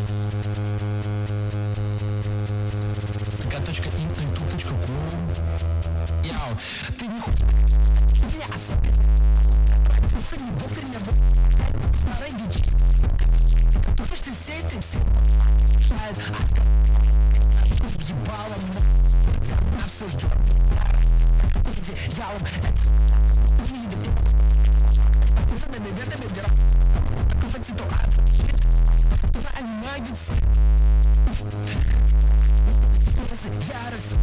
ин.инту.ком. Яу, ты не хочешь меня оставить? Ты не доктор, меня на рейдич. Ты хочешь сесть и все шает, въебало на все ждет. Ялом видим. Уже на беветами дыра. Купать ситуацию. Уже анимагится. Ярость.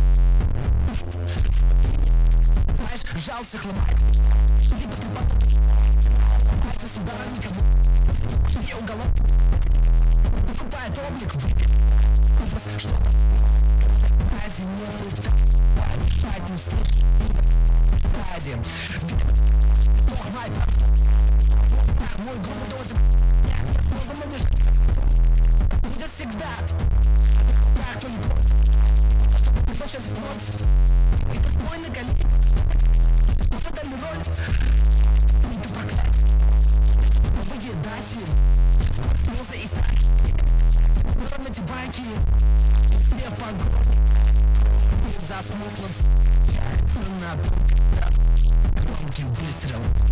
Знаешь, жал всех ломает. Либо ты потом это сюда никому. Где уголок покупает облик. Ужас, что Рази нету решать не слышишь. Ради Бог вайпер. Мой грубый дозер. Но заманишь. Будет всегда. Так, кто не против. Что сейчас вновь. И тут мой на колени. Вот это ли роль. Ты проклят. Выедать им. Слезы и страхи. Ровно те байки. Все в погоне. За смыслом. На громкий выстрел.